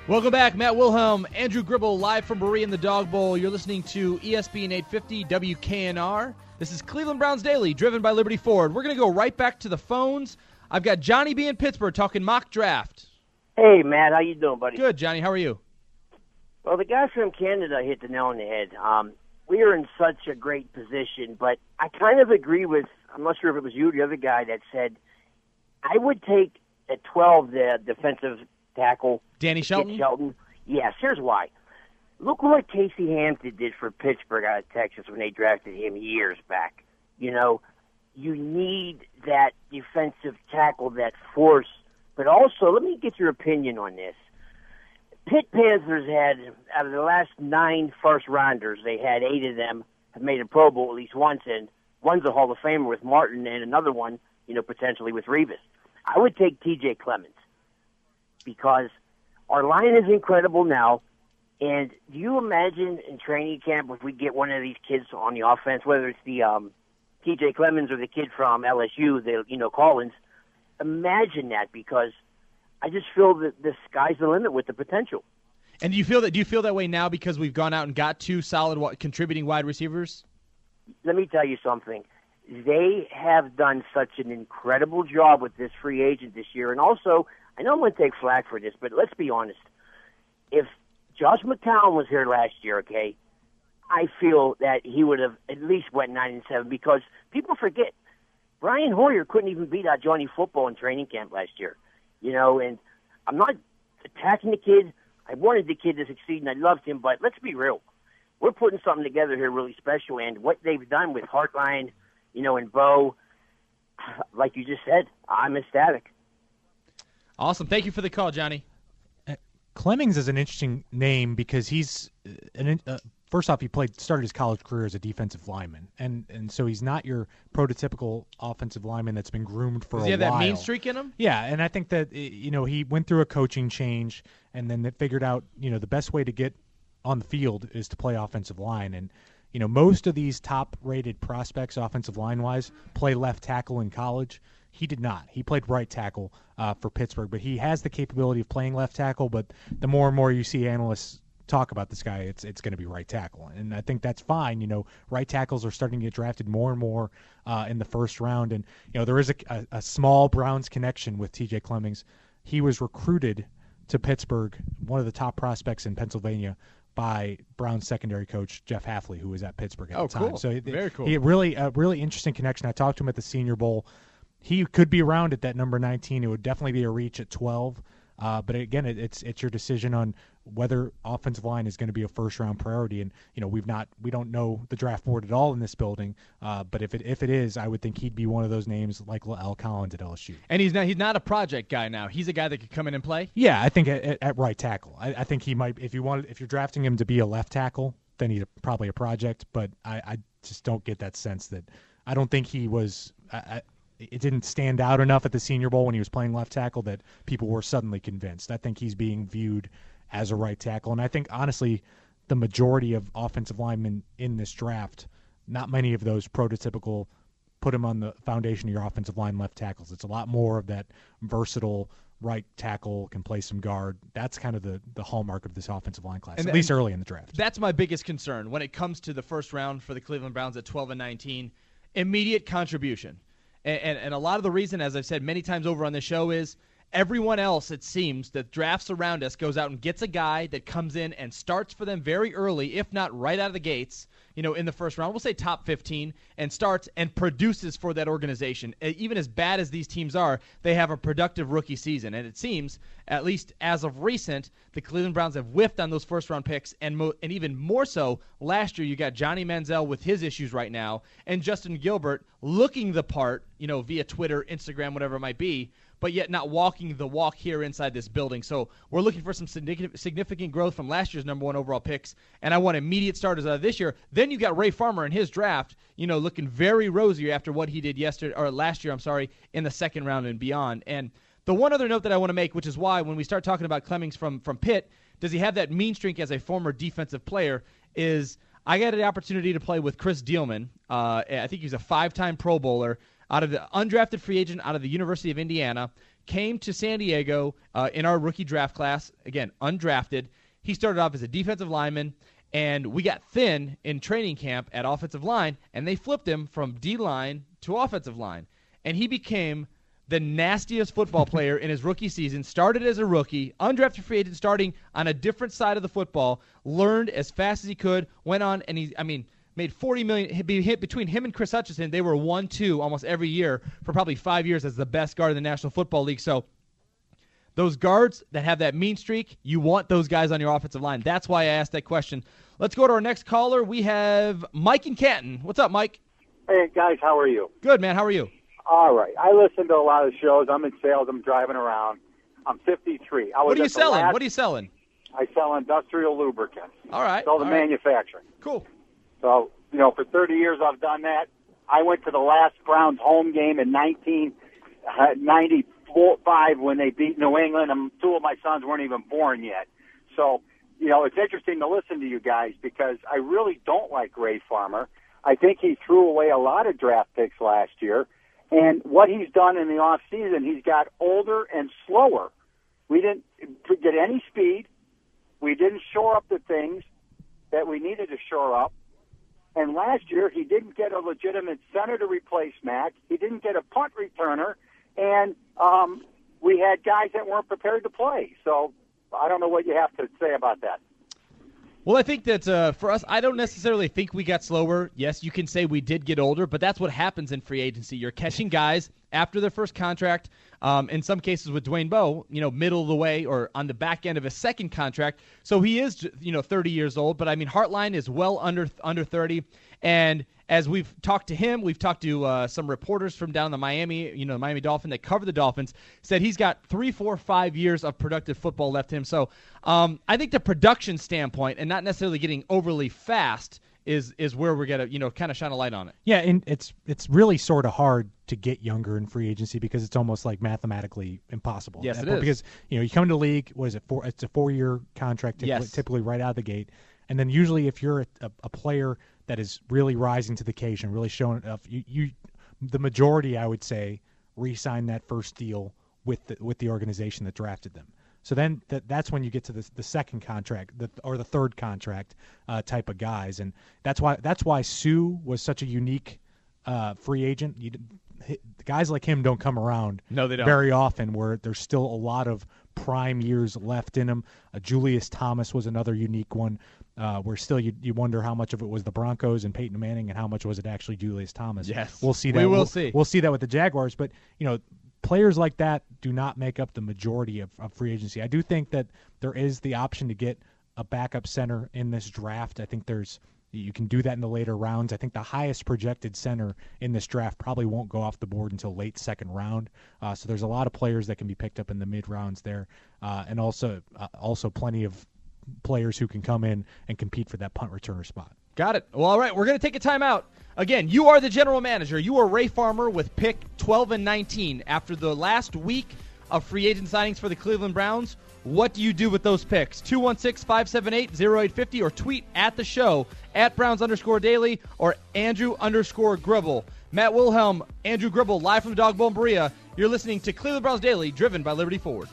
Welcome back. Matt Wilhelm, Andrew Gribble, live from Berea in the Dog Bowl. You're listening to ESPN 850 WKNR. This is Cleveland Browns Daily, driven by Liberty Ford. We're going to go right back to the phones. I've got Johnny B. in Pittsburgh talking mock draft. Hey, Matt. How you doing, buddy? Good, Johnny. How are you? Well, the guy from Canada hit the nail on the head. We are in such a great position, but I kind of agree with, I'm not sure if it was you or the other guy that said, I would take at 12 the defensive tackle. Danny Shelton? Shelton. Yes, here's why. Look what Casey Hampton did for Pittsburgh out of Texas when they drafted him years back. You know, you need that defensive tackle, that force. But also, let me get your opinion on this. Pitt Panthers had, out of the last 9 first-rounders, they had 8 of them have made a Pro Bowl at least once, and one's a Hall of Famer with Martin and another one, potentially with Revis. I would take T.J. Clemens because our line is incredible now, and do you imagine in training camp if we get one of these kids on the offense, whether it's the T.J. Clemens or the kid from LSU, Collins, imagine that because I just feel that the sky's the limit with the potential. And do you feel that way now because we've gone out and got 2 solid contributing wide receivers? Let me tell you something. They have done such an incredible job with this free agent this year. And also, I know I'm going to take flack for this, but let's be honest. If Josh McCown was here last year, okay, I feel that he would have at least went 9-7 because people forget Brian Hoyer couldn't even beat out Johnny Football in training camp last year. And I'm not attacking the kid. I wanted the kid to succeed, and I loved him, but let's be real. We're putting something together here really special, and what they've done with Hartline, and Bo, like you just said, I'm ecstatic. Awesome. Thank you for the call, Johnny. Clemmings is an interesting name because he's first off, he started his college career as a defensive lineman, and so he's not your prototypical offensive lineman that's been groomed for a while. Does he have that mean streak in him? Yeah, and I think that he went through a coaching change, and then they figured out the best way to get on the field is to play offensive line, and most of these top-rated prospects, offensive line-wise, play left tackle in college. He did not. He played right tackle for Pittsburgh, but he has the capability of playing left tackle. But the more and more you see analysts talk about this guy, it's going to be right tackle, and I think that's fine. Right tackles are starting to get drafted more and more in the first round, and there is a small Browns connection with T.J. Clemmings. He was recruited to Pittsburgh, one of the top prospects in Pennsylvania, by Browns secondary coach Jeff Hafley, who was at Pittsburgh at the time. Cool. So very cool. He really interesting connection. I talked to him at the Senior Bowl. He could be around at that number 19. It would definitely be a reach at 12. But again, it's your decision on whether offensive line is going to be a first-round priority. And we don't know the draft board at all in this building. But if it is, I would think he'd be one of those names like Al Collins at LSU. And he's not a project guy now. He's a guy that could come in and play. Yeah, I think at right tackle. I think he might. If you're drafting him to be a left tackle, then he's probably a project. But I just don't get that sense that I don't think he was. It didn't stand out enough at the Senior Bowl when he was playing left tackle that people were suddenly convinced. I think he's being viewed as a right tackle. And I think, honestly, the majority of offensive linemen in this draft, not many of those prototypical put him on the foundation of your offensive line left tackles. It's a lot more of that versatile right tackle, can play some guard. That's kind of the hallmark of this offensive line class, at least early in the draft. That's my biggest concern when it comes to the first round for the Cleveland Browns at 12 and 19. Immediate contribution. And a lot of the reason, as I've said many times over on the show, is everyone else, it seems, that drafts around us goes out and gets a guy that comes in and starts for them very early, if not right out of the gates, in the first round. We'll say top 15, and starts and produces for that organization. Even as bad as these teams are, they have a productive rookie season. And it seems, at least as of recent, the Cleveland Browns have whiffed on those first-round picks, and even more so, last year you got Johnny Manziel with his issues right now, and Justin Gilbert looking the part, via Twitter, Instagram, whatever it might be, but yet not walking the walk here inside this building. So we're looking for some significant growth from last year's number 1 overall picks, and I want immediate starters out of this year. Then you got Ray Farmer in his draft, looking very rosy after what he did last year, in the second round and beyond. And the one other note that I want to make, which is why when we start talking about Clemmings from Pitt, does he have that mean streak as a former defensive player, is I got the opportunity to play with Chris Dielman. I think he's a 5-time Pro Bowler, out of the undrafted free agent out of the University of Indiana. came to San Diego in our rookie draft class, again, undrafted. He started off as a defensive lineman, and we got thin in training camp at offensive line, and they flipped him from D-line to offensive line. And he became the nastiest football player in his rookie season, started as a rookie, undrafted free agent, starting on a different side of the football, learned as fast as he could, went on, and made $40 million. Between him and Chris Hutchinson, they were 1-2 almost every year for probably 5 years as the best guard in the National Football League. So those guards that have that mean streak, you want those guys on your offensive line. That's why I asked that question. Let's go to our next caller. We have Mike in Canton. What's up, Mike? Hey, guys, how are you? Good, man. How are you? All right. I listen to a lot of shows. I'm in sales. I'm driving around. I'm 53. What are you selling? What are you selling? I sell industrial lubricants. All right. Sell the manufacturing. Cool. So, for 30 years I've done that. I went to the last Browns home game in 1995 when they beat New England, and two of my sons weren't even born yet. So, it's interesting to listen to you guys because I really don't like Ray Farmer. I think he threw away a lot of draft picks last year. And what he's done in the off season, he's got older and slower. We didn't get any speed. We didn't shore up the things that we needed to shore up. And last year, he didn't get a legitimate center to replace Mack. He didn't get a punt returner. And we had guys that weren't prepared to play. So I don't know what you have to say about that. Well, I think that for us, I don't necessarily think we got slower. Yes, you can say we did get older, but that's what happens in free agency. You're catching guys after their first contract, in some cases with Dwayne Bowe, middle of the way or on the back end of his second contract. So he is, 30 years old, but Hartline is well under 30. And as we've talked to him, we've talked to some reporters from down the Miami, the Miami Dolphin that cover the Dolphins, said he's got 3, 4, 5 years of productive football left him. So I think the production standpoint and not necessarily getting overly fast is where we're going to, kind of shine a light on it. Yeah, and it's really sort of hard to get younger in free agency because it's almost like mathematically impossible. Yes, it is. Because, you come into the league, what is it, it's a 4-year contract typically right out of the gate. And then usually if you're a player that is really rising to the occasion, really showing enough, the majority, I would say, re-sign that first deal with the organization that drafted them. So then that's when you get to the second contract or the third contract type of guys, and that's why Sue was such a unique free agent. Guys like him don't come around very often where there's still a lot of prime years left in him. Julius Thomas was another unique one where still you wonder how much of it was the Broncos and Peyton Manning and how much was it actually Julius Thomas. Yes. We'll see that. We'll see. We'll see that with the Jaguars, but players like that do not make up the majority of free agency. I do think that there is the option to get a backup center in this draft. I think you can do that in the later rounds. I think the highest projected center in this draft probably won't go off the board until late second round. So there's a lot of players that can be picked up in the mid rounds there, and also plenty of players who can come in and compete for that punt returner spot. Got it. Well, all right, we're going to take a timeout. Again, you are the general manager. You are Ray Farmer with pick 12 and 19. After the last week of free agent signings for the Cleveland Browns, what do you do with those picks? 216-578-0850 or tweet at the show at Browns_Daily or Andrew_Gribble. Matt Wilhelm, Andrew Gribble, live from the Dog Bowl in Berea. You're listening to Cleveland Browns Daily, driven by Liberty Ford.